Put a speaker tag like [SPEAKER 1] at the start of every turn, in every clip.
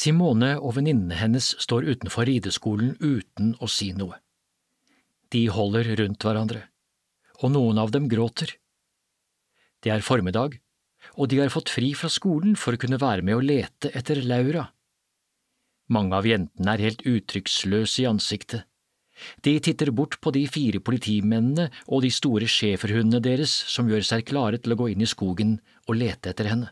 [SPEAKER 1] Simone og venninnene hennes står utenfor rideskolen uten å si noe. De holder rundt hverandre, og noen av dem gråter. Det er formiddag, og de har fått fri fra skolen for å kunne være med å lete etter Laura. Mange av jentene er helt uttrykksløse i ansiktet. De titter bort på de 4 politimennene og de store schæferhundene deres som gjør seg klare til å gå inn i skogen og lete etter henne.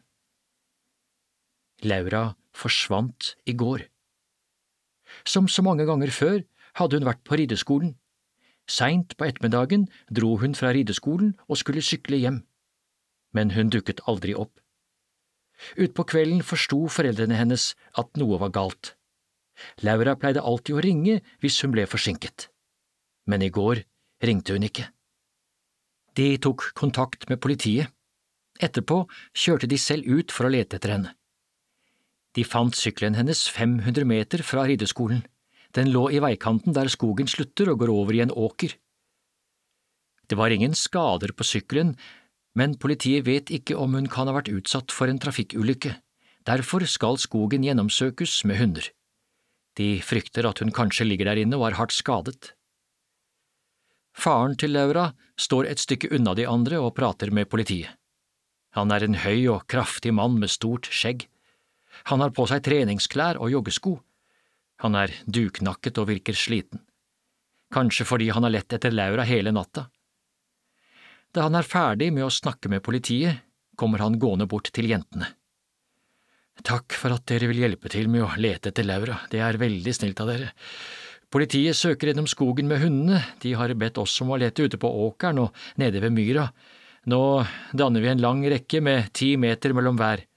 [SPEAKER 1] Laura forsvant i går. Som så mange ganger før hadde hun vært på rideskolen. Seint på ettermiddagen dro hun fra rideskolen og skulle sykle hjem, men hun dukket aldri opp. Utpå kvelden forsto foreldrene hennes at noe var galt. Laura pleide alltid å ringe hvis hun ble forsinket, men i går ringte hun ikke. De tok kontakt med politiet. Etterpå kjørte de selv ut for å lete etter henne. De fant sykkelen hennes 500 meter fra rideskolen. Den lå i veikanten der skogen slutter og går over i en åker. Det var ingen skader på sykkelen, men politiet vet ikke om hun kan ha vært utsatt for en trafikkulykke. Derfor skal skogen gjennomsøkes med hunder. De frykter at hun kanskje ligger der inne og er hardt skadet. Faren til Laura står et stykke unna de andre og prater med politiet. Han er en høy og kraftig mann med stort skjegg. Han har på seg treningsklær og joggesko. Han er duknakket og virker sliten. Kanskje fordi han har lett etter Laura hele natta. Da han er ferdig med å snakke med politiet, kommer han gående bort til jentene. Takk for at dere vil hjelpe til med å lete etter Laura, det er veldig snilt av dere. Politiet søker gjennom skogen med hundene, de har bedt oss om å lete ute på åkeren og nede ved myra. Nå danner vi en lang rekke med 10 meter mellom hver.